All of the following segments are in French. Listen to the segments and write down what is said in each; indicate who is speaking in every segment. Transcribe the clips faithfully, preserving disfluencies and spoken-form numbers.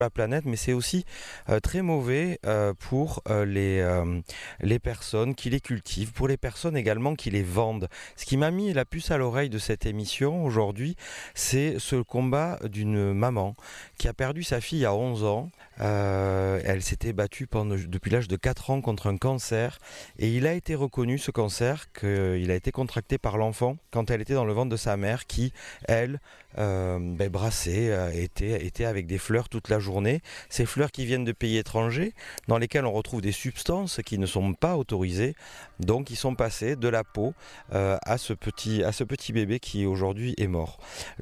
Speaker 1: la planète, mais c'est aussi euh, très mauvais euh, pour euh, les, euh, les personnes qui les cultivent, pour les personnes également qui les vendent. Ce qui m'a mis la puce à l'oreille de cette émission aujourd'hui, c'est ce combat d'une maman qui a perdu sa fille à onze ans. Euh, elle s'était battue pendant, depuis l'âge de quatre ans contre un cancer et il a été reconnu, ce cancer, qu'il a été contracté par l'enfant quand elle était dans le ventre de sa mère qui, elle, euh, ben, brassait, euh, était, était avec des fleurs toute la journée. Ces fleurs qui viennent de pays étrangers, dans lesquels on retrouve des substances qui ne sont pas autorisées, donc ils sont passés de la peau euh, à, ce petit, à ce petit bébé qui aujourd'hui est mort.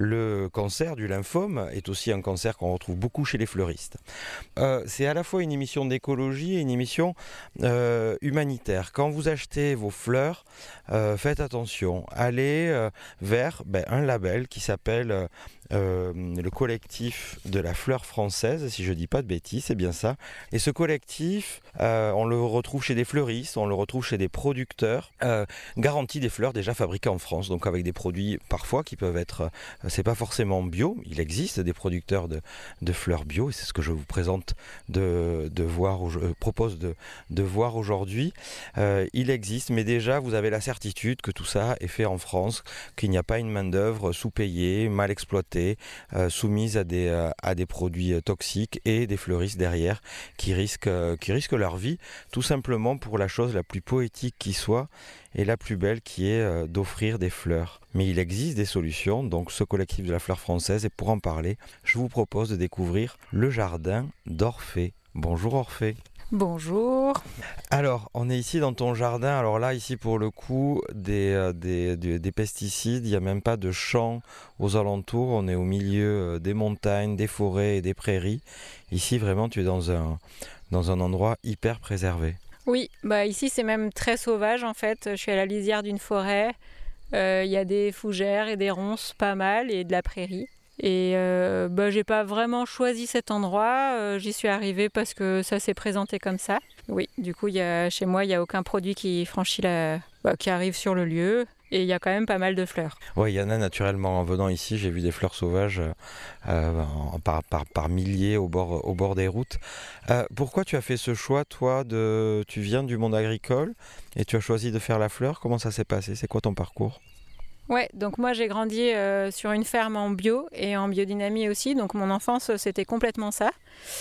Speaker 1: Le cancer du lymphome est aussi un cancer qu'on retrouve beaucoup chez les fleuristes. Euh, c'est à la fois une émission d'écologie et une émission euh, humanitaire. Quand vous achetez vos fleurs, euh, faites attention, allez euh, vers ben, un label qui s'appelle euh, euh, le collectif de la fleur française, si je ne dis pas de bêtises, c'est bien ça. Et ce collectif, euh, on le retrouve chez des fleuristes, on le retrouve chez des producteurs, euh, garantit des fleurs déjà fabriquées en France, donc avec des produits parfois qui peuvent être, euh, c'est pas forcément bio, il existe des producteurs de, de fleurs bio, et c'est ce que je vous présente de, de voir, je propose de, de voir aujourd'hui. Euh, il existe, mais déjà vous avez la certitude que tout ça est fait en France, qu'il n'y a pas une main-d'œuvre sous-payée, mal exploitée, euh, soumise à des, euh, à des produits toxiques et des fleuristes derrière qui risquent, euh, qui risquent leur vie, tout simplement pour la chose la plus poétique qui soit et la plus belle qui est euh, d'offrir des fleurs. Mais il existe des solutions, donc ce collectif de la fleur française, et pour en parler, je vous propose de découvrir le jardin d'Orphée. Bonjour Orphée.
Speaker 2: Bonjour.
Speaker 1: Alors, on est ici dans ton jardin. Alors là, ici pour le coup, des, euh, des, des, des pesticides, il n'y a même pas de champs aux alentours. On est au milieu euh, des montagnes, des forêts et des prairies. Ici, vraiment, tu es dans un, dans un endroit hyper préservé.
Speaker 2: Oui, bah ici c'est même très sauvage en fait. Je suis à la lisière d'une forêt. Il euh, y a des fougères et des ronces pas mal et de la prairie. Et euh, bah, j'ai pas vraiment choisi cet endroit, euh, j'y suis arrivée parce que ça s'est présenté comme ça. Oui, du coup y a, chez moi il n'y a aucun produit qui franchit la, bah, qui arrive sur le lieu. Et il y a quand même pas mal de fleurs.
Speaker 1: Oui, il y en a naturellement. En venant ici, j'ai vu des fleurs sauvages euh, par, par, par milliers au bord, au bord des routes. Euh, pourquoi tu as fait ce choix, toi de... Tu viens du monde agricole et tu as choisi de faire la fleur. Comment ça s'est passé? C'est quoi ton parcours?
Speaker 2: Ouais, donc moi j'ai grandi euh, sur une ferme en bio et en biodynamie aussi, donc mon enfance c'était complètement ça.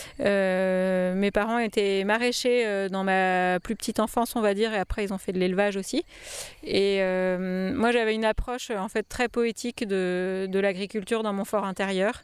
Speaker 2: Euh, mes parents étaient maraîchers euh, dans ma plus petite enfance on va dire, et après ils ont fait de l'élevage aussi. Et euh, moi j'avais une approche en fait très poétique de, de l'agriculture dans mon fort intérieur.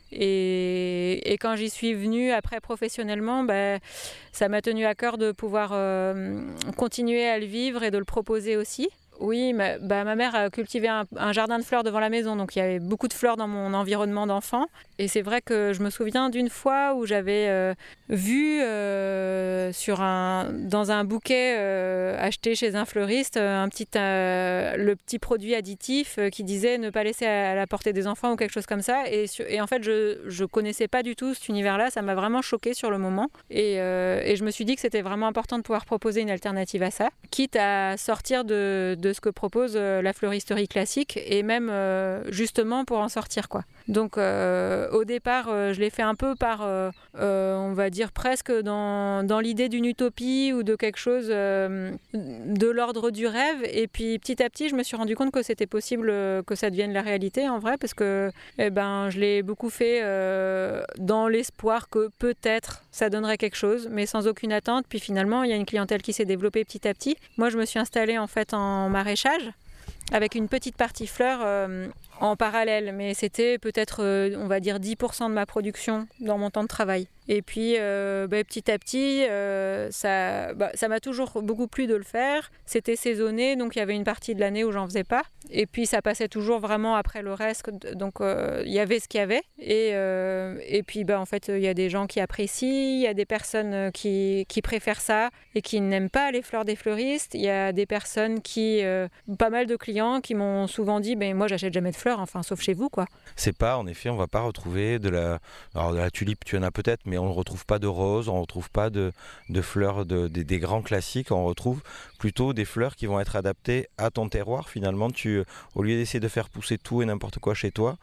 Speaker 2: Et, et quand j'y suis venue après professionnellement, bah, ça m'a tenu à cœur de pouvoir euh, continuer à le vivre et de le proposer aussi. Oui, ma, bah, ma mère a cultivé un, un jardin de fleurs devant la maison, donc il y avait beaucoup de fleurs dans mon environnement d'enfant. Et c'est vrai que je me souviens d'une fois où j'avais euh, vu euh, sur un, dans un bouquet euh, acheté chez un fleuriste un petit, euh, le petit produit additif qui disait ne pas laisser à la portée des enfants ou quelque chose comme ça. Et, et en fait, je ne connaissais pas du tout cet univers-là, ça m'a vraiment choquée sur le moment. Et, euh, et je me suis dit que c'était vraiment important de pouvoir proposer une alternative à ça, quitte à sortir de, de de ce que propose euh, la fleuristerie classique et même euh, justement pour en sortir quoi. Donc euh, au départ euh, je l'ai fait un peu par euh, euh, on va dire presque dans, dans l'idée d'une utopie ou de quelque chose euh, de l'ordre du rêve, et puis petit à petit je me suis rendu compte que c'était possible euh, que ça devienne la réalité en vrai, parce que eh ben, je l'ai beaucoup fait euh, dans l'espoir que peut-être ça donnerait quelque chose, mais sans aucune attente. Puis finalement il y a une clientèle qui s'est développée petit à petit. Moi je me suis installée en fait en maraîchage avec une petite partie fleurs euh, en parallèle, mais c'était peut-être euh, on va dire dix pour cent de ma production dans mon temps de travail. Et puis euh, bah, petit à petit euh, ça, bah, ça m'a toujours beaucoup plu de le faire. C'était saisonné, donc il y avait une partie de l'année où j'en faisais pas, et puis ça passait toujours vraiment après le reste, donc il euh, y avait ce qu'il y avait. Et, euh, et puis bah, en fait il y a des gens qui apprécient, il y a des personnes qui, qui préfèrent ça et qui n'aiment pas les fleurs des fleuristes. Il y a des personnes qui, euh, pas mal de clients qui m'ont souvent dit ben, moi j'achète jamais de fleurs, enfin sauf chez vous quoi.
Speaker 1: C'est pas, en effet, on va pas retrouver de la, alors de la tulipe, tu en as peut-être, mais on ne retrouve pas de roses, on ne retrouve pas de, de fleurs de, de, des grands classiques, on retrouve plutôt des fleurs qui vont être adaptées à ton terroir. Finalement, tu, au lieu d'essayer de faire pousser tout et n'importe quoi chez toi,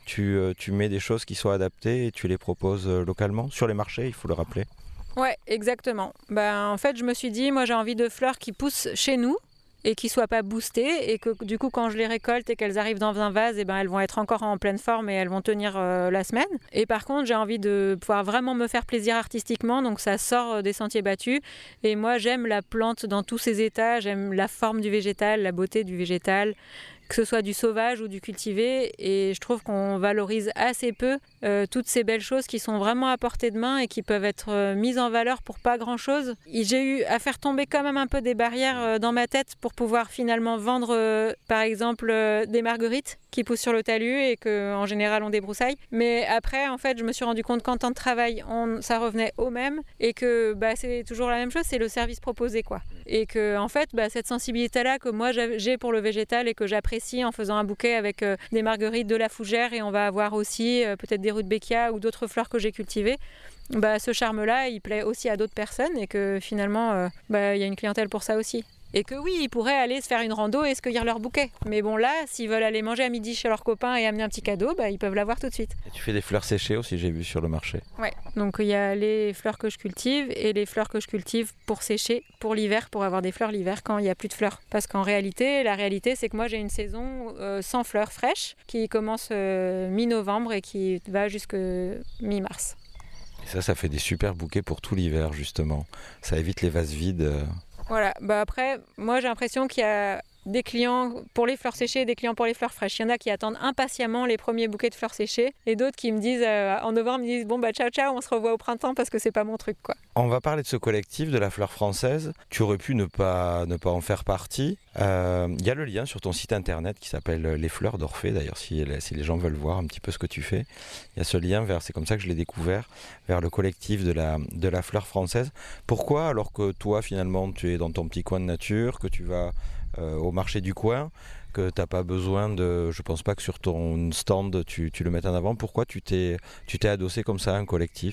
Speaker 1: tu, euh, tu mets des choses qui soient adaptées et tu les proposes euh, localement sur les marchés, il faut le rappeler.
Speaker 2: Ouais, exactement. Ben, en fait, je me suis dit, moi j'ai envie de fleurs qui poussent chez nous et qui ne soient pas boostées, et que du coup quand je les récolte et qu'elles arrivent dans un vase, et ben, elles vont être encore en pleine forme et elles vont tenir euh, la semaine. Et par contre, j'ai envie de pouvoir vraiment me faire plaisir artistiquement, donc ça sort des sentiers battus. Et moi j'aime la plante dans tous ses états, j'aime la forme du végétal, la beauté du végétal, que ce soit du sauvage ou du cultivé, et je trouve qu'on valorise assez peu euh, toutes ces belles choses qui sont vraiment à portée de main et qui peuvent être euh, mises en valeur pour pas grand chose. Et j'ai eu à faire tomber quand même un peu des barrières euh, dans ma tête pour pouvoir finalement vendre euh, par exemple euh, des marguerites qui poussent sur le talus et qu'en général on débroussaille. Mais après, en fait, je me suis rendu compte qu'en temps de travail, on, ça revenait au même, et que bah, c'est toujours la même chose, c'est le service proposé, quoi. Et que en fait, bah, cette sensibilité-là que moi j'ai pour le végétal et que j'apprécie en faisant un bouquet avec euh, des marguerites, de la fougère, et on va avoir aussi euh, peut-être des rudbeckia ou d'autres fleurs que j'ai cultivées, bah, ce charme-là, il plaît aussi à d'autres personnes, et que finalement, euh, bah, y a une clientèle pour ça aussi. Et que oui, ils pourraient aller se faire une rando et se cueillir leur bouquet. Mais bon, là, s'ils veulent aller manger à midi chez leurs copains et amener un petit cadeau, bah, ils peuvent l'avoir tout de suite.
Speaker 1: Et tu fais des fleurs séchées aussi, j'ai vu sur le marché.
Speaker 2: Ouais, donc il y a les fleurs que je cultive et les fleurs que je cultive pour sécher, pour l'hiver, pour avoir des fleurs l'hiver quand il n'y a plus de fleurs. Parce qu'en réalité, la réalité, c'est que moi, j'ai une saison euh, sans fleurs fraîches qui commence euh, mi-novembre et qui va jusqu'à mi-mars.
Speaker 1: Et ça, ça fait des super bouquets pour tout l'hiver, justement. Ça évite les vases vides. Euh...
Speaker 2: Voilà, bah après, moi j'ai l'impression qu'il y a des clients pour les fleurs séchées et des clients pour les fleurs fraîches. Il y en a qui attendent impatiemment les premiers bouquets de fleurs séchées, et d'autres qui me disent euh, en novembre, ils me disent bon bah ciao ciao, on se revoit au printemps parce que c'est pas mon truc, quoi.
Speaker 1: On va parler de ce collectif de la fleur française. Tu aurais pu ne pas, ne pas en faire partie. Il euh, y a le lien sur ton site internet qui s'appelle Les Fleurs d'Orphée, d'ailleurs, si, si les gens veulent voir un petit peu ce que tu fais. Il y a ce lien vers, c'est comme ça que je l'ai découvert, vers le collectif de la, de la fleur française. Pourquoi, alors que toi finalement tu es dans ton petit coin de nature, que tu vas euh, au marché du coin, que tu n'as pas besoin de... Je pense pas que sur ton stand tu, tu le mettes en avant. Pourquoi tu t'es, tu t'es adossé comme ça à un collectif ?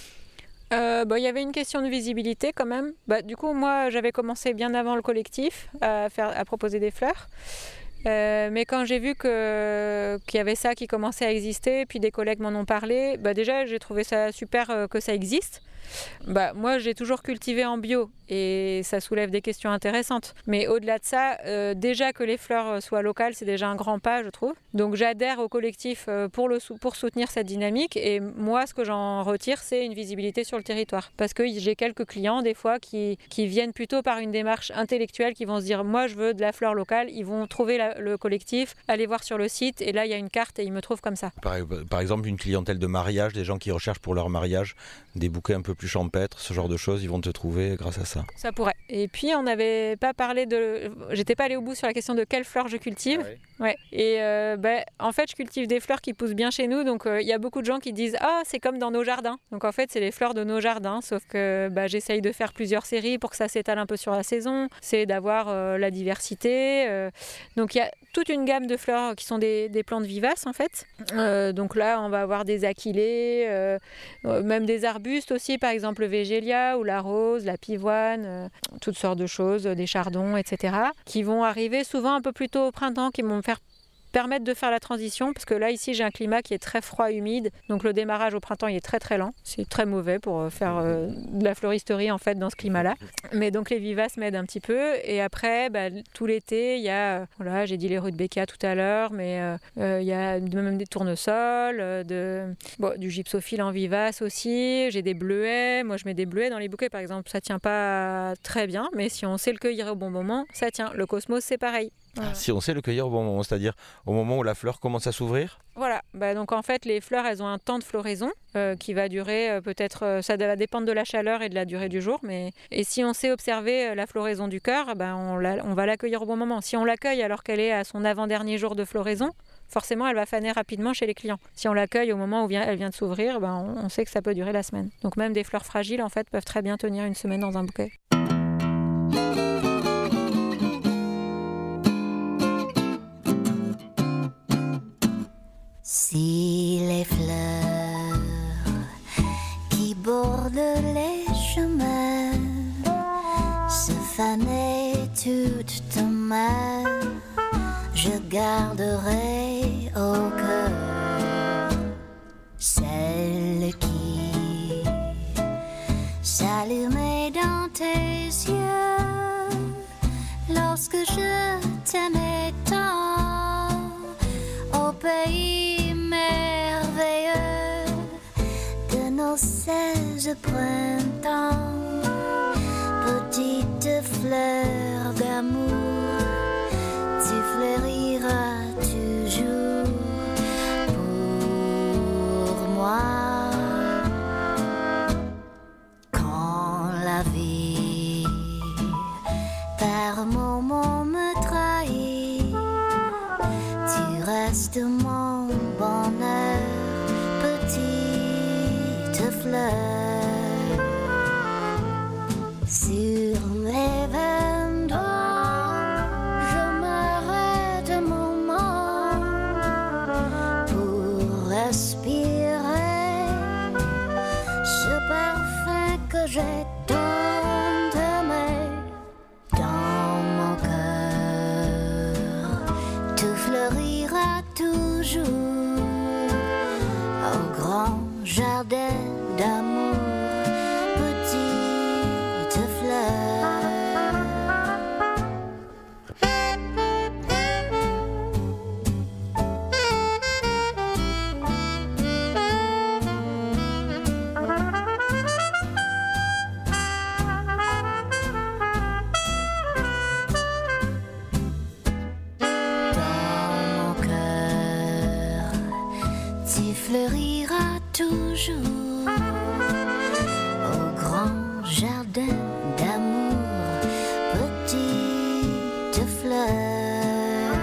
Speaker 2: Euh, bah, y avait une question de visibilité quand même. Bah, du coup, moi, j'avais commencé bien avant le collectif à, faire, à proposer des fleurs. Euh, mais quand j'ai vu que, qu'il y avait ça qui commençait à exister, puis des collègues m'en ont parlé, bah déjà j'ai trouvé ça super euh, que ça existe. Bah, moi j'ai toujours cultivé en bio et ça soulève des questions intéressantes. Mais au-delà de ça, euh, déjà que les fleurs soient locales, c'est déjà un grand pas, je trouve. Donc j'adhère au collectif pour, le, pour soutenir cette dynamique, et moi ce que j'en retire, c'est une visibilité sur le territoire. Parce que j'ai quelques clients des fois qui, qui viennent plutôt par une démarche intellectuelle, qui vont se dire moi je veux de la fleur locale, ils vont trouver la, le collectif, aller voir sur le site, et là il y a une carte et ils me trouvent comme ça.
Speaker 1: Par, par exemple, une clientèle de mariage, des gens qui recherchent pour leur mariage des bouquets un peu plus champêtres, ce genre de choses, ils vont te trouver grâce à ça.
Speaker 2: Ça pourrait. Et puis on n'avait pas parlé de... J'étais pas allée au bout sur la question de quelles fleurs je cultive. Ah oui. Ouais. Et euh, bah, en fait je cultive des fleurs qui poussent bien chez nous, donc il euh, y a beaucoup de gens qui disent ah c'est comme dans nos jardins. Donc en fait c'est les fleurs de nos jardins, sauf que bah, j'essaye de faire plusieurs séries pour que ça s'étale un peu sur la saison, c'est d'avoir euh, la diversité. Euh... Donc il y a toute une gamme de fleurs qui sont des, des plantes vivaces en fait. Euh, donc là on va avoir des achillées, euh, même des arbustes aussi, par exemple le végélia ou la rose, la pivoine, euh, toutes sortes de choses, des chardons, et cetera, qui vont arriver souvent un peu plus tôt au printemps, qui vont me faire permettre de faire la transition, parce que là ici j'ai un climat qui est très froid, humide, donc le démarrage au printemps il est très très lent, c'est très mauvais pour faire euh, de la floristerie en fait dans ce climat là, mais donc les vivaces m'aident un petit peu. Et après bah, tout l'été il y a, voilà, j'ai dit les rudbeckia tout à l'heure, mais il euh, euh, y a même des tournesols, euh, de, bon, du gypsophile en vivace aussi, j'ai des bleuets, moi je mets des bleuets dans les bouquets par exemple, ça tient pas très bien, mais si on sait le cueillir au bon moment, ça tient. Le cosmos c'est pareil.
Speaker 1: Voilà. Si on sait le cueillir au bon moment, c'est-à-dire au moment où la fleur commence à s'ouvrir ?
Speaker 2: Voilà, bah donc en fait les fleurs elles ont un temps de floraison euh, qui va durer euh, peut-être, euh, ça va dépendre de la chaleur et de la durée du jour, mais et si on sait observer euh, la floraison du cœur, bah on, la, on va l'accueillir au bon moment. Si on l'accueille alors qu'elle est à son avant-dernier jour de floraison, forcément elle va faner rapidement chez les clients. Si on l'accueille au moment où vient, elle vient de s'ouvrir, bah on, on sait que ça peut durer la semaine. Donc même des fleurs fragiles en fait peuvent très bien tenir une semaine dans un bouquet.
Speaker 3: Si les fleurs qui bordent les chemins se fanaient toutes demain, je garderai au cœur s'allumer dans tes yeux lorsque je t'aimais tant au pays merveilleux de nos seize printemps. Petite fleur d'amour, tu fleuriras toujours pour moi. Quand la vie par moments me trahit, tu restes mon bonheur, petite fleur. Sur mes vingt doigts, je m'arrête un moment pour respirer ce parfum que j'ai tant aimé. Dans mon cœur, tout fleurira toujours au grand jardin d'amour. Fleurira toujours au grand jardin d'amour, petite fleur.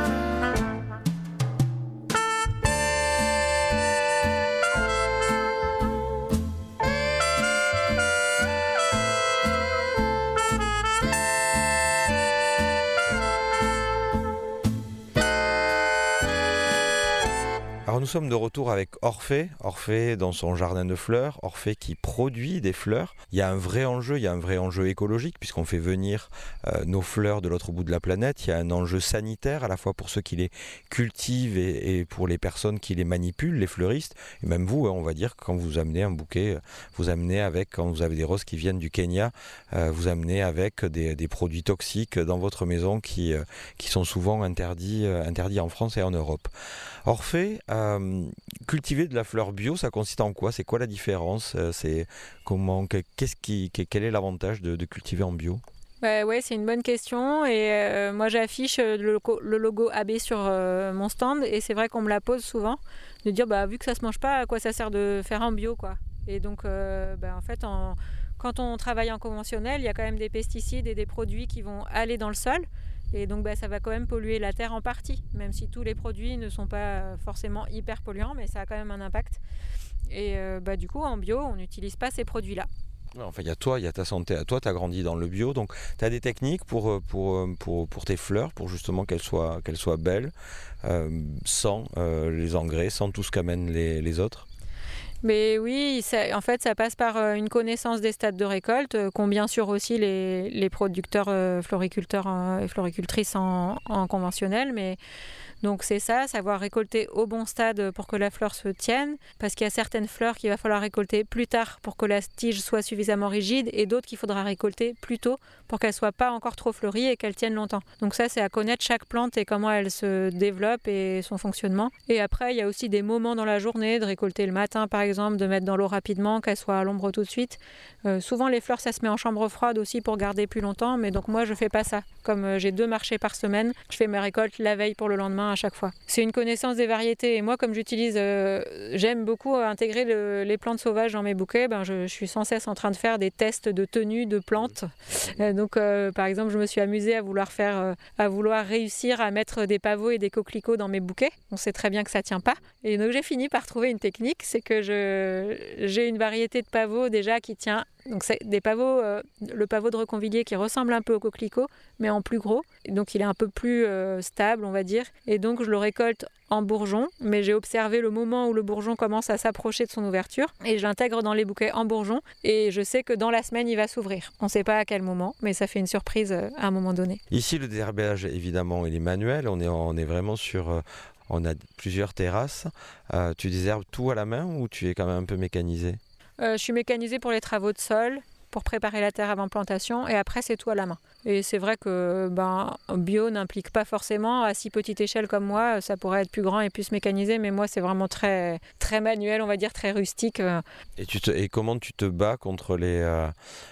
Speaker 1: Alors nous sommes de retour avec Orphée, Orphée dans son jardin de fleurs, Orphée qui produit des fleurs. Il y a un vrai enjeu, il y a un vrai enjeu écologique puisqu'on fait venir euh, nos fleurs de l'autre bout de la planète. Il y a un enjeu sanitaire à la fois pour ceux qui les cultivent et, et pour les personnes qui les manipulent, les fleuristes. Et même vous, hein, on va dire que quand vous amenez un bouquet, vous amenez avec, quand vous avez des roses qui viennent du Kenya, euh, vous amenez avec des, des produits toxiques dans votre maison qui, euh, qui sont souvent interdits, euh, interdits en France et en Europe. Orphée, euh, cultiver de la fleur bio, ça consiste en quoi? C'est quoi la différence? C'est comment, qu'est-ce qui, quel est l'avantage de, de cultiver en bio?
Speaker 2: Bah ouais, c'est une bonne question et euh, moi j'affiche le logo, le logo A B sur euh, mon stand et c'est vrai qu'on me la pose souvent de dire bah vu que ça se mange pas, à quoi ça sert de faire en bio quoi. Et donc euh, bah, en fait en, quand on travaille en conventionnel, il y a quand même des pesticides et des produits qui vont aller dans le sol. Et donc bah, ça va quand même polluer la terre en partie, même si tous les produits ne sont pas forcément hyper polluants, mais ça a quand même un impact. Et euh, bah, du coup, en bio, on n'utilise pas ces produits-là.
Speaker 1: Enfin, il y a toi, il y a ta santé à toi, tu as grandi dans le bio, donc tu as des techniques pour, pour, pour, pour tes fleurs, pour justement qu'elles soient, qu'elles soient belles, euh, sans euh, les engrais, sans tout ce qu'amènent les, les autres.
Speaker 2: Mais oui, ça, en fait, ça passe par une connaissance des stades de récolte, euh, qu'ont bien sûr aussi les, les producteurs euh, floriculteurs euh, et floricultrices en, en conventionnel. Mais donc c'est ça, savoir récolter au bon stade pour que la fleur se tienne, parce qu'il y a certaines fleurs qu'il va falloir récolter plus tard pour que la tige soit suffisamment rigide, et d'autres qu'il faudra récolter plus tôt pour qu'elle ne soit pas encore trop fleurie et qu'elle tienne longtemps. Donc ça, c'est à connaître chaque plante et comment elle se développe et son fonctionnement. Et après, il y a aussi des moments dans la journée, de récolter le matin par exemple, de mettre dans l'eau rapidement, qu'elle soit à l'ombre tout de suite. Euh, souvent les fleurs, ça se met en chambre froide aussi pour garder plus longtemps, mais donc moi je fais pas ça. Comme euh, j'ai deux marchés par semaine, je fais mes récoltes la veille pour le lendemain à chaque fois. C'est une connaissance des variétés et moi comme j'utilise, euh, j'aime beaucoup intégrer le, les plantes sauvages dans mes bouquets, ben, je, je suis sans cesse en train de faire des tests de tenue de plantes. Euh, donc euh, par exemple je me suis amusée à vouloir faire, euh, à vouloir réussir à mettre des pavots et des coquelicots dans mes bouquets. On sait très bien que ça tient pas. Et donc j'ai fini par trouver une technique, c'est que je, j'ai une variété de pavots déjà qui tient. Donc c'est des pavots, euh, le pavot de Reconvilliers qui ressemble un peu au coquelicot, mais en plus gros. Et donc il est un peu plus euh, stable, on va dire. Et donc je le récolte en bourgeon, mais j'ai observé le moment où le bourgeon commence à s'approcher de son ouverture et je l'intègre dans les bouquets en bourgeon et je sais que dans la semaine il va s'ouvrir. On ne sait pas à quel moment, mais ça fait une surprise à un moment donné.
Speaker 1: Ici le désherbage évidemment il est manuel, on est, on est vraiment sur... Euh, on a plusieurs terrasses. Euh, tu désherbes tout à la main ou tu es quand même un peu mécanisé ?
Speaker 2: Euh, je suis mécanisée pour les travaux de sol, pour préparer la terre avant plantation, et après c'est tout à la main. Et c'est vrai que ben, bio n'implique pas forcément, à si petite échelle comme moi, ça pourrait être plus grand et plus mécanisé, mais moi c'est vraiment très, très manuel, on va dire, très rustique.
Speaker 1: Et, tu te, et comment tu te bats contre les, euh,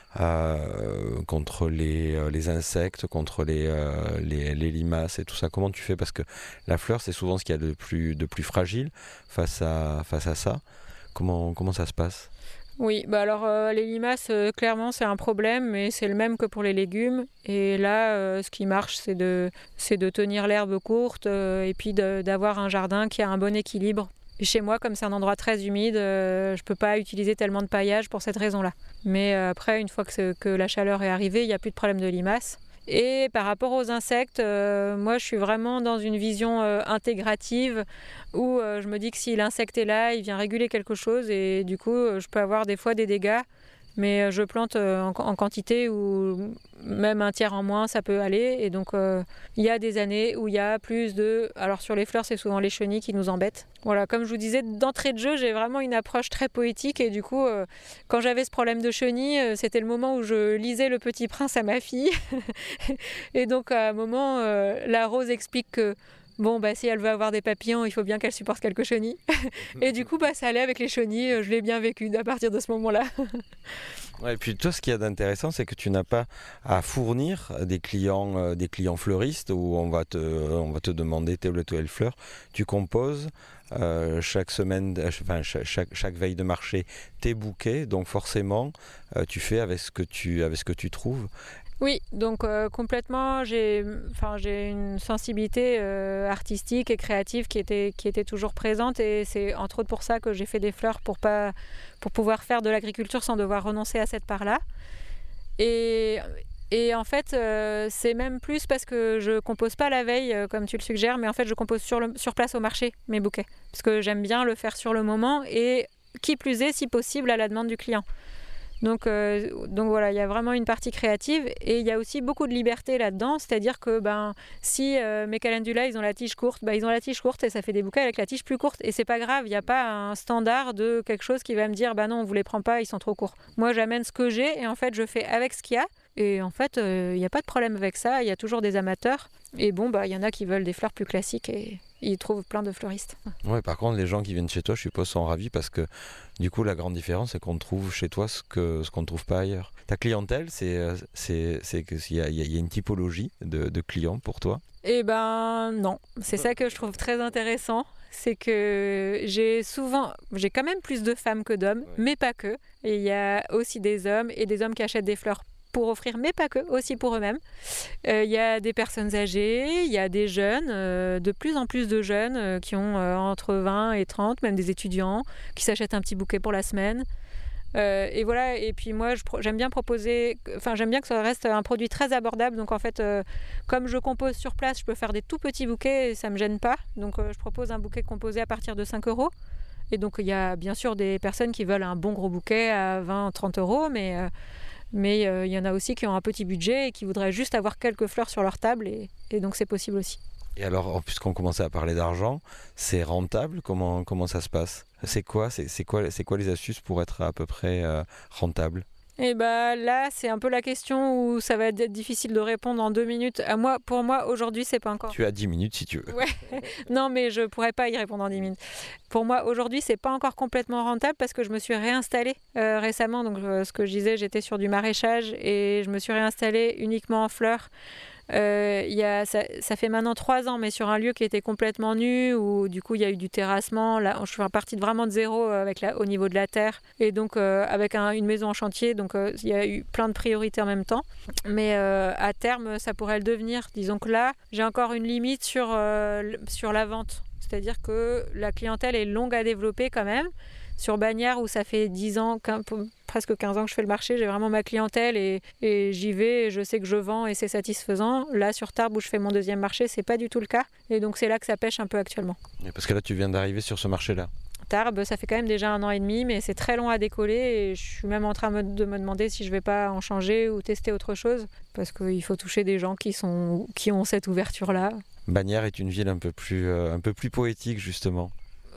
Speaker 1: euh, contre les, euh, les insectes, contre les, euh, les, les limaces et tout ça? Comment tu fais? Parce que la fleur, c'est souvent ce qu'il y a de plus, de plus fragile face à, face à ça. Comment, comment ça se passe?
Speaker 2: Oui, bah alors euh, les limaces, euh, clairement, c'est un problème, mais c'est le même que pour les légumes. Et là, euh, ce qui marche, c'est de, c'est de tenir l'herbe courte euh, et puis de, d'avoir un jardin qui a un bon équilibre. Et chez moi, comme c'est un endroit très humide, euh, je ne peux pas utiliser tellement de paillage pour cette raison-là. Mais euh, après, une fois que, que la chaleur est arrivée, il n'y a plus de problème de limaces. Et par rapport aux insectes, euh, moi je suis vraiment dans une vision euh, intégrative où euh, je me dis que si l'insecte est là, il vient réguler quelque chose et du coup euh, je peux avoir des fois des dégâts, mais euh, je plante euh, en, en quantité ou même un tiers en moins ça peut aller. Et donc euh, il y a des années où il y a plus de... Alors sur les fleurs c'est souvent les chenilles qui nous embêtent. Voilà, comme je vous disais, d'entrée de jeu j'ai vraiment une approche très poétique et du coup euh, quand j'avais ce problème de chenilles, euh, c'était le moment où je lisais Le Petit Prince à ma fille. Et donc à un moment, euh, la rose explique que bon, bah, si elle veut avoir des papillons, il faut bien qu'elle supporte quelques chenilles. Et du coup, bah, ça allait avec les chenilles, je l'ai bien vécu à partir de ce moment-là.
Speaker 1: Ouais, et puis toi, ce qu'il y a d'intéressant, c'est que tu n'as pas à fournir des clients, euh, des clients fleuristes où on va te, on va te demander telle ou telle fleur. Tu composes euh, chaque semaine, enfin, chaque, chaque veille de marché tes bouquets, donc forcément, euh, tu fais avec ce que tu, avec ce que tu trouves.
Speaker 2: Oui, donc euh, complètement, j'ai, enfin, j'ai une sensibilité euh, artistique et créative qui était, qui était toujours présente et c'est entre autres pour ça que j'ai fait des fleurs pour, pas, pour pouvoir faire de l'agriculture sans devoir renoncer à cette part-là. Et, et en fait, euh, c'est même plus parce que je compose pas la veille euh, comme tu le suggères, mais en fait je compose sur, le, sur place au marché mes bouquets. Parce que j'aime bien le faire sur le moment et qui plus est, si possible, à la demande du client. Donc, euh, donc voilà, il y a vraiment une partie créative et il y a aussi beaucoup de liberté là-dedans, c'est-à-dire que ben, si euh, mes calendula ils ont la tige courte, ben, ils ont la tige courte et ça fait des bouquets avec la tige plus courte et c'est pas grave, il n'y a pas un standard de quelque chose qui va me dire bah non on vous les prend pas, ils sont trop courts. Moi j'amène ce que j'ai et en fait je fais avec ce qu'il y a et en fait il euh, n'y a pas de problème avec ça, il y a toujours des amateurs et bon bah il y en a qui veulent des fleurs plus classiques et ils trouvent plein de fleuristes.
Speaker 1: Ouais, par contre, les gens qui viennent chez toi, je suppose, sont ravis parce que du coup, la grande différence, c'est qu'on trouve chez toi ce, que, ce qu'on ne trouve pas ailleurs. Ta clientèle, c'est, c'est, c'est qu'il y a, il y a une typologie de, de clients pour toi?
Speaker 2: Eh ben non, c'est ça que je trouve très intéressant. C'est que j'ai souvent, j'ai quand même plus de femmes que d'hommes, ouais. Mais pas que. Et il y a aussi des hommes et des hommes qui achètent des fleurs pour offrir, mais pas que, aussi pour eux-mêmes. Il euh, y a des personnes âgées, il y a des jeunes, euh, de plus en plus de jeunes euh, qui ont euh, entre vingt et trente, même des étudiants, qui s'achètent un petit bouquet pour la semaine. Euh, et voilà, et puis moi je, j'aime bien proposer, enfin j'aime bien que ça reste un produit très abordable, donc en fait euh, comme je compose sur place, je peux faire des tout petits bouquets et ça me gêne pas, donc euh, je propose un bouquet composé à partir de cinq euros. Et donc il y a bien sûr des personnes qui veulent un bon gros bouquet à vingt à trente euros, mais euh, mais il euh, y en a aussi qui ont un petit budget et qui voudraient juste avoir quelques fleurs sur leur table et, et donc c'est possible aussi.
Speaker 1: Et alors, puisqu'on commençait à parler d'argent, c'est rentable? Comment, comment ça se passe? C'est quoi, c'est, c'est, quoi, c'est quoi les astuces pour être à peu près euh, rentable?
Speaker 2: Et bah là, c'est un peu la question où ça va être difficile de répondre en deux minutes. À moi, pour moi, aujourd'hui, c'est pas encore.
Speaker 1: Tu as dix minutes si tu veux.
Speaker 2: Ouais. Non, mais je pourrais pas y répondre en dix minutes. Pour moi, aujourd'hui, c'est pas encore complètement rentable parce que je me suis réinstallée euh, récemment. Donc, euh, ce que je disais, j'étais sur du maraîchage et je me suis réinstallée uniquement en fleurs. Euh, y a, ça, ça fait maintenant trois ans, mais sur un lieu qui était complètement nu, où du coup il y a eu du terrassement. Là, je suis repartie de vraiment de zéro avec la, au niveau de la terre, et donc euh, avec un, une maison en chantier, donc il euh, y a eu plein de priorités en même temps. Mais euh, à terme, ça pourrait le devenir. Disons que là, j'ai encore une limite sur, euh, sur la vente. C'est-à-dire que la clientèle est longue à développer quand même. Sur Bagnères, où ça fait dix ans, quinze, presque quinze ans que je fais le marché, j'ai vraiment ma clientèle et, et j'y vais, et je sais que je vends et c'est satisfaisant. Là, sur Tarbes, où je fais mon deuxième marché, c'est pas du tout le cas. Et donc, c'est là que ça pêche un peu actuellement.
Speaker 1: Et parce que là, tu viens d'arriver sur ce marché-là.
Speaker 2: Tarbes, ça fait quand même déjà un an et demi, mais c'est très long à décoller et je suis même en train de me demander si je vais pas en changer ou tester autre chose, parce qu'il faut toucher des gens qui, sont, qui ont cette ouverture-là.
Speaker 1: Bagnères est une ville un peu plus, euh, un peu plus poétique, justement.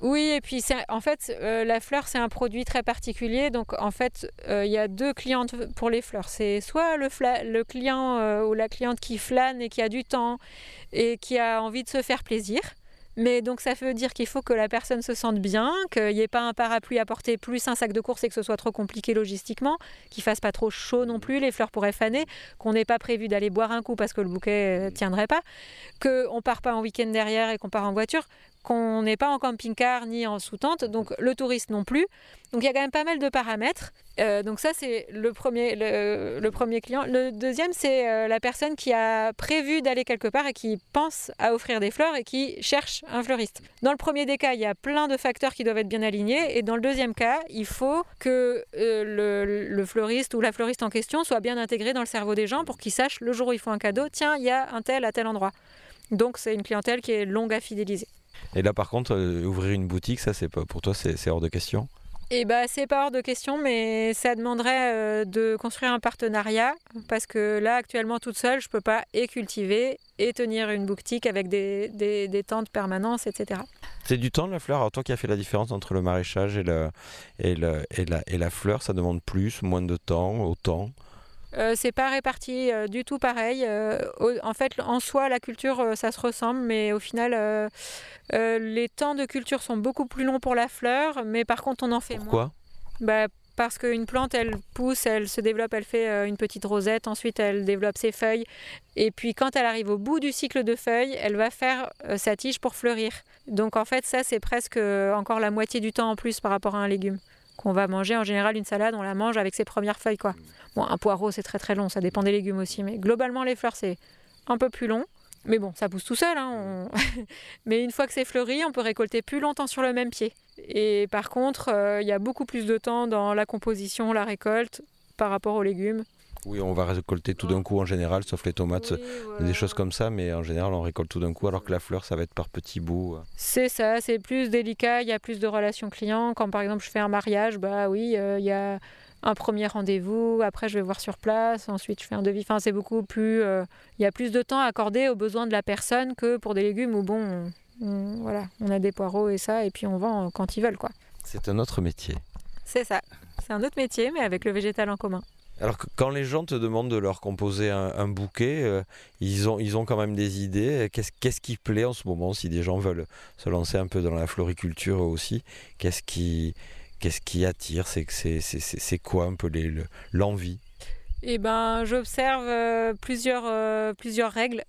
Speaker 2: Oui, et puis c'est, en fait, euh, la fleur, c'est un produit très particulier. Donc, en fait, euh, il y a deux clientes pour les fleurs. C'est soit le, fla- le client euh, ou la cliente qui flâne et qui a du temps et qui a envie de se faire plaisir. Mais donc, ça veut dire qu'il faut que la personne se sente bien, qu'il n'y ait pas un parapluie à porter plus un sac de course et que ce soit trop compliqué logistiquement, qu'il ne fasse pas trop chaud non plus, les fleurs pourraient faner, qu'on n'ait pas prévu d'aller boire un coup parce que le bouquet ne tiendrait pas, qu'on ne part pas en week-end derrière et qu'on part en voiture, qu'on n'est pas en camping-car ni en sous-tente, donc le touriste non plus. Donc il y a quand même pas mal de paramètres. Euh, donc ça, c'est le premier, le, le premier client. Le deuxième, c'est euh, la personne qui a prévu d'aller quelque part et qui pense à offrir des fleurs et qui cherche un fleuriste. Dans le premier des cas, il y a plein de facteurs qui doivent être bien alignés. Et dans le deuxième cas, il faut que euh, le, le fleuriste ou la fleuriste en question soit bien intégré dans le cerveau des gens pour qu'ils sachent le jour où ils font un cadeau, tiens, il y a un tel à tel endroit. Donc c'est une clientèle qui est longue à fidéliser.
Speaker 1: Et là, par contre, euh, ouvrir une boutique, ça, c'est pas, pour toi, c'est, c'est hors de question?
Speaker 2: Eh bah, c'est pas hors de question, mais ça demanderait euh, de construire un partenariat parce que là, actuellement, toute seule, je peux pas et cultiver et tenir une boutique avec des, des, des temps de permanence, et cetera.
Speaker 1: C'est du temps, la fleur. Alors, toi qui as fait la différence entre le maraîchage et, le, et, le, et, la, et la fleur, ça demande plus, moins de temps, autant?
Speaker 2: Euh, c'est pas réparti euh, du tout pareil. Euh, au, en fait, en soi, la culture, euh, ça se ressemble, mais au final, euh, euh, les temps de culture sont beaucoup plus longs pour la fleur, mais par contre, on en fait
Speaker 1: Pourquoi?
Speaker 2: moins. Bah, parce qu'une plante, elle pousse, elle se développe, elle fait euh, une petite rosette, ensuite elle développe ses feuilles, et puis quand elle arrive au bout du cycle de feuilles, elle va faire euh, sa tige pour fleurir. Donc en fait, ça, c'est presque euh, encore la moitié du temps en plus par rapport à un légume. Qu'on va manger, en général, une salade, on la mange avec ses premières feuilles, quoi. Bon, un poireau, c'est très très long, ça dépend des légumes aussi, mais globalement, les fleurs, c'est un peu plus long. Mais bon, ça pousse tout seul, hein, on... mais une fois que c'est fleuri, on peut récolter plus longtemps sur le même pied. Et par contre, il euh, y a beaucoup plus de temps dans la composition, la récolte, par rapport aux légumes.
Speaker 1: Oui, on va récolter tout d'un coup en général, sauf les tomates, oui, voilà. Des choses comme ça, mais en général on récolte tout d'un coup, alors que la fleur ça va être par petits bouts.
Speaker 2: C'est ça, c'est plus délicat, il y a plus de relations clients. Quand par exemple je fais un mariage, bah oui, il euh, y a un premier rendez-vous, après je vais voir sur place, ensuite je fais un devis. Enfin, c'est beaucoup plus, il euh, y a plus de temps accordé aux besoins de la personne que pour des légumes où bon, on, on, voilà, on a des poireaux et ça, et puis on vend quand ils veulent, quoi.
Speaker 1: C'est un autre métier.
Speaker 2: C'est ça, c'est un autre métier, mais avec le végétal en commun.
Speaker 1: Alors que quand les gens te demandent de leur composer un, un bouquet, euh, ils, ont, ils ont quand même des idées. Qu'est-ce, qu'est-ce qui plaît en ce moment, si des gens veulent se lancer un peu dans la floriculture aussi? Qu'est-ce qui, qu'est-ce qui attire? C'est, c'est, c'est, c'est quoi un peu les, le, l'envie?
Speaker 2: Eh ben, j'observe euh, plusieurs, euh, plusieurs règles.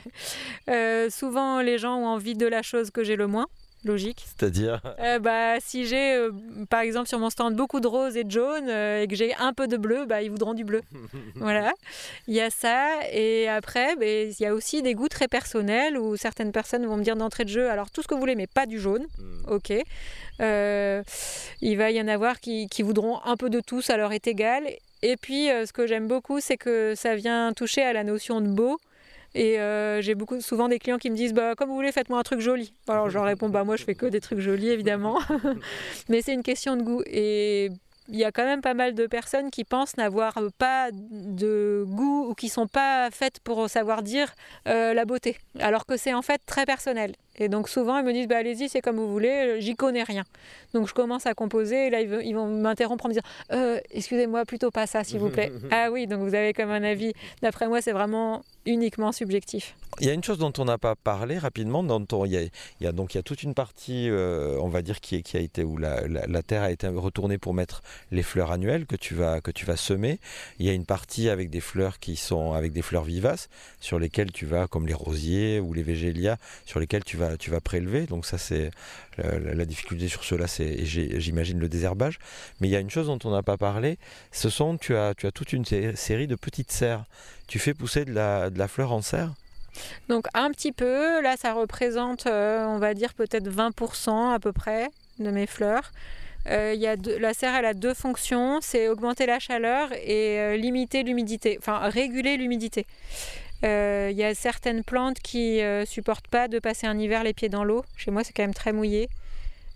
Speaker 2: euh, souvent, les gens ont envie de la chose que j'ai le moins. Logique.
Speaker 1: C'est-à-dire
Speaker 2: euh, bah, si j'ai, euh, par exemple, sur mon stand beaucoup de rose et de jaune euh, et que j'ai un peu de bleu, bah, ils voudront du bleu. Voilà. Il y a ça. Et après, bah, il y a aussi des goûts très personnels où certaines personnes vont me dire d'entrée de jeu, alors tout ce que vous voulez, mais pas du jaune. Mm. Ok. Euh, il va y en avoir qui, qui voudront un peu de tout, ça leur est égal. Et puis, euh, ce que j'aime beaucoup, c'est que ça vient toucher à la notion de beau. Et euh, j'ai beaucoup, souvent des clients qui me disent bah, comme vous voulez, faites-moi un truc joli. Alors je leur réponds bah, moi je fais que des trucs jolis évidemment. Mais c'est une question de goût. Et il y a quand même pas mal de personnes qui pensent n'avoir pas de goût ou qui ne sont pas faites pour savoir dire euh, la beauté. Alors que c'est en fait très personnel. Et donc souvent ils me disent bah, allez-y, c'est comme vous voulez, j'y connais rien. Donc je commence à composer et là ils vont m'interrompre en me disant euh, excusez-moi, plutôt pas ça s'il vous plaît. Ah oui, donc vous avez comme un avis. D'après moi c'est vraiment uniquement subjectif.
Speaker 1: Il y a une chose dont on n'a pas parlé rapidement, dans ton, il, y a, il, y a, donc, il y a toute une partie, euh, on va dire, qui, qui a été, où la, la, la terre a été retournée pour mettre les fleurs annuelles que tu vas, que tu vas semer. Il y a une partie avec des fleurs qui sont avec des fleurs vivaces, sur lesquelles tu vas, comme les rosiers ou les végélias, sur lesquels tu vas, tu vas prélever. Donc ça, c'est la, la difficulté sur cela, c'est, j'imagine, le désherbage. Mais il y a une chose dont on n'a pas parlé, ce sont, tu as, tu as toute une série de petites serres. Tu fais pousser de la, de la fleur en serre?
Speaker 2: Donc un petit peu, là ça représente, euh, on va dire peut-être vingt pour cent à peu près de mes fleurs. Euh, y a deux, la serre elle a deux fonctions, c'est augmenter la chaleur et euh, limiter l'humidité, enfin réguler l'humidité. Il euh, y a certaines plantes qui ne euh, supportent pas de passer un hiver les pieds dans l'eau. Chez moi c'est quand même très mouillé.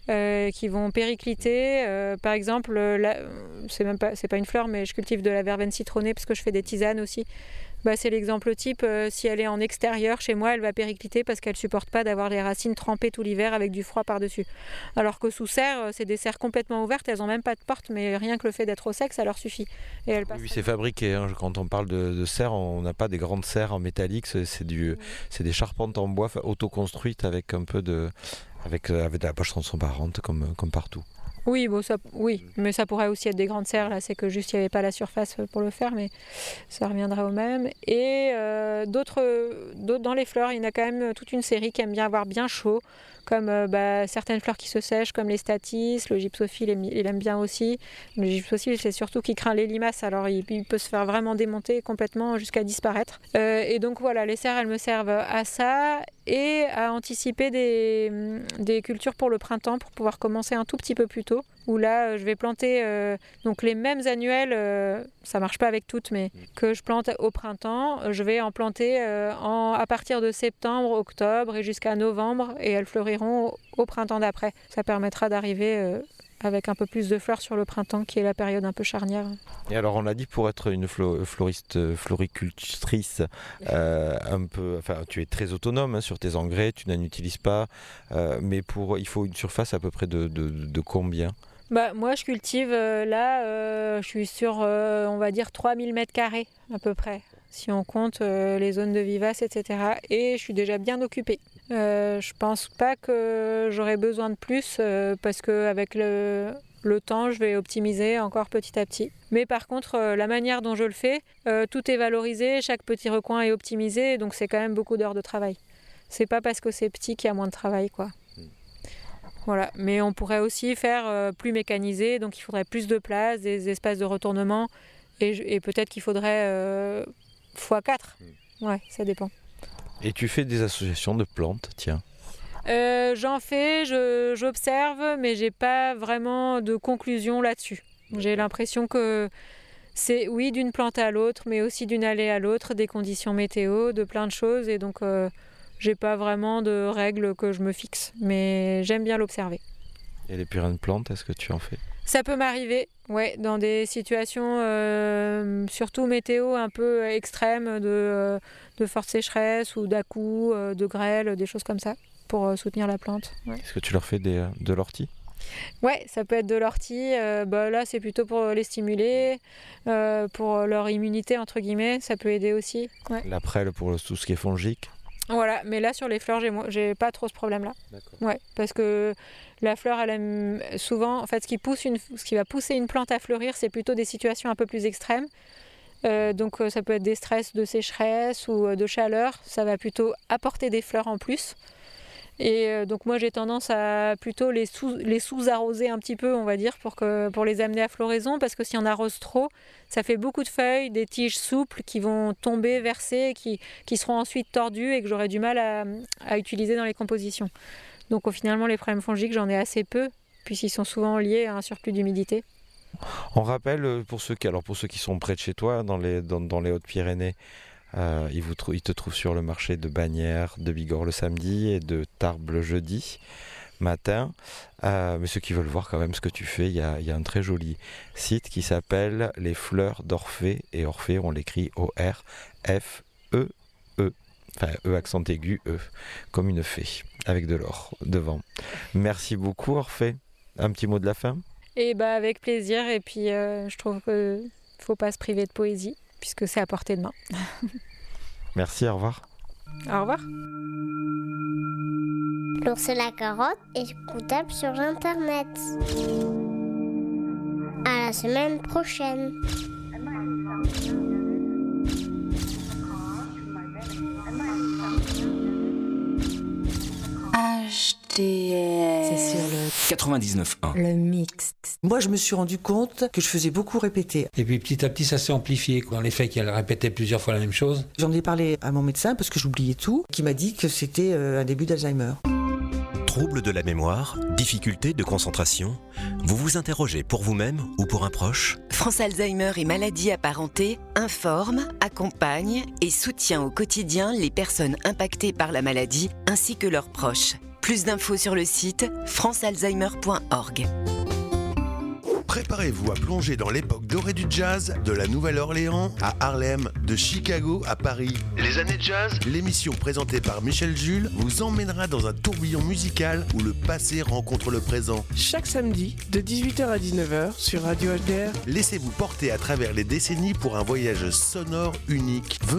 Speaker 2: euh, qui vont péricliter. Euh, par exemple, la, c'est même pas, c'est pas une fleur, mais je cultive de la verveine citronnée parce que je fais des tisanes aussi. Bah, c'est l'exemple type, euh, si elle est en extérieur, chez moi, elle va péricliter parce qu'elle ne supporte pas d'avoir les racines trempées tout l'hiver avec du froid par-dessus. Alors que sous serre, c'est des serres complètement ouvertes, elles n'ont même pas de porte, mais rien que le fait d'être au sec, ça leur suffit. Et elles
Speaker 1: Oui, c'est fabriqué. Hein. Quand on parle de, de serre, on n'a pas des grandes serres en métallique, c'est, c'est, du, oui. c'est des charpentes en bois autoconstruites avec un peu de, avec, avec de la poche transparente comme, comme partout.
Speaker 2: Oui, bon, ça, oui, mais ça pourrait aussi être des grandes serres, là, c'est que juste il n'y avait pas la surface pour le faire, mais ça reviendra au même. Et euh, d'autres, d'autres, dans les fleurs, il y en a quand même toute une série qui aime bien avoir bien chaud, comme euh, bah, certaines fleurs qui se sèchent, comme les staties, le gypsophile, il aime bien aussi. Le gypsophile, c'est surtout qu'il craint les limaces, alors il, il peut se faire vraiment démonter complètement jusqu'à disparaître. Euh, et donc voilà, les serres, elles me servent à ça et à anticiper des, des cultures pour le printemps, pour pouvoir commencer un tout petit peu plus tôt. Où là, je vais planter euh, donc les mêmes annuelles, euh, ça marche pas avec toutes, mais que je plante au printemps, je vais en planter euh, en, à partir de septembre, octobre et jusqu'à novembre, et elles fleuriront au, au printemps d'après. Ça permettra d'arriver euh, avec un peu plus de fleurs sur le printemps, qui est la période un peu charnière.
Speaker 1: Et alors, on l'a dit, pour être une flo- floriste, floricultrice, euh, un peu, enfin, tu es très autonome hein, sur tes engrais, tu n'en utilises pas, euh, mais pour, il faut une surface à peu près de, de, de combien ?
Speaker 2: Bah, moi, je cultive euh, là, euh, je suis sur, euh, on va dire, trois mille mètres carrés à peu près, si on compte euh, les zones de vivaces, et cetera. Et je suis déjà bien occupée. Euh, je pense pas que j'aurai besoin de plus euh, parce qu'avec le, le temps, je vais optimiser encore petit à petit. Mais par contre, euh, la manière dont je le fais, euh, tout est valorisé, chaque petit recoin est optimisé, donc c'est quand même beaucoup d'heures de travail. C'est pas parce que c'est petit qu'il y a moins de travail, quoi. Voilà. Mais on pourrait aussi faire euh, plus mécanisé, donc il faudrait plus de place, des espaces de retournement, et, et peut-être qu'il faudrait euh, fois quatre. Ouais, ça dépend.
Speaker 1: Et tu fais des associations de plantes, tiens.
Speaker 2: Euh, j'en fais, je, j'observe, mais j'ai pas vraiment de conclusion là-dessus. J'ai l'impression que c'est, oui, d'une plante à l'autre, mais aussi d'une allée à l'autre, des conditions météo, de plein de choses, et donc euh, j'ai pas vraiment de règles que je me fixe, mais j'aime bien l'observer.
Speaker 1: Et les purées de plantes, est-ce que tu en fais ?
Speaker 2: Ça peut m'arriver, ouais, dans des situations euh, surtout météo un peu extrêmes, de, euh, de forte sécheresse ou d'à-coups, euh, de grêle, des choses comme ça, pour euh, soutenir la plante. Ouais.
Speaker 1: Est-ce que tu leur fais des, de l'ortie ?
Speaker 2: Ouais, ça peut être de l'ortie. Euh, bah là, c'est plutôt pour les stimuler, euh, pour leur immunité, entre guillemets. Ça peut aider aussi. Ouais.
Speaker 1: La prêle pour tout ce qui est fongique ?
Speaker 2: Voilà, mais là, sur les fleurs, j'ai, j'ai pas trop ce problème-là. D'accord. Ouais, parce que la fleur, elle aime souvent... En fait, ce qui, pousse une, ce qui va pousser une plante à fleurir, c'est plutôt des situations un peu plus extrêmes. Euh, donc, ça peut être des stress de sécheresse ou de chaleur. Ça va plutôt apporter des fleurs en plus. Et euh, donc moi j'ai tendance à plutôt les, sous, les sous-arroser un petit peu, on va dire, pour, que, pour les amener à floraison, parce que si on arrose trop, ça fait beaucoup de feuilles, des tiges souples qui vont tomber, verser, qui, qui seront ensuite tordues et que j'aurai du mal à, à utiliser dans les compositions. Donc finalement les problèmes fongiques, j'en ai assez peu, puisqu'ils sont souvent liés à un surplus d'humidité.
Speaker 1: On rappelle, pour ceux qui, alors pour ceux qui sont près de chez toi, dans les, dans, dans les Hautes-Pyrénées, Euh, il, vous trou- il te trouve sur le marché de Bagnères, de Bigorre le samedi et de Tarbes le jeudi matin. Euh, mais ceux qui veulent voir quand même ce que tu fais, il y a, y a un très joli site qui s'appelle Les Fleurs d'Orphée. Et Orphée, on l'écrit O R F E E. Enfin, E accent aigu, E, comme une fée, avec de l'or devant. Merci beaucoup Orphée. Un petit mot de la fin ?
Speaker 2: Et bah avec plaisir. Et puis euh, je trouve qu'il ne faut pas se priver de poésie, puisque c'est à portée de main.
Speaker 1: Merci, au revoir.
Speaker 2: Au revoir.
Speaker 3: L'ours et la carotte est écoutable sur Internet. À la semaine prochaine.
Speaker 4: H T M.
Speaker 5: C'est sur le
Speaker 6: quatre-vingt-dix-neuf point un.
Speaker 5: Le mix.
Speaker 7: Moi, je me suis rendu compte que je faisais beaucoup répéter.
Speaker 8: Et puis petit à petit, ça s'est amplifié. Dans les faits qu'elle répétait plusieurs fois la même chose.
Speaker 7: J'en ai parlé à mon médecin parce que j'oubliais tout, qui m'a dit que c'était un début d'Alzheimer.
Speaker 9: Troubles de la mémoire, difficultés de concentration, vous vous interrogez pour vous-même ou pour un proche ?
Speaker 4: France Alzheimer et maladies apparentées informe, accompagne et soutient au quotidien les personnes impactées par la maladie ainsi que leurs proches. Plus d'infos sur le site france alzheimer point org.
Speaker 5: Préparez-vous à plonger dans l'époque dorée du jazz, de la Nouvelle-Orléans à Harlem, de Chicago à Paris. Les années jazz, l'émission présentée par Michel Jules, vous emmènera dans un tourbillon musical où le passé rencontre le présent.
Speaker 6: Chaque samedi, de dix-huit heures à dix-neuf heures sur Radio H D R.
Speaker 5: Laissez-vous porter à travers les décennies pour un voyage sonore unique.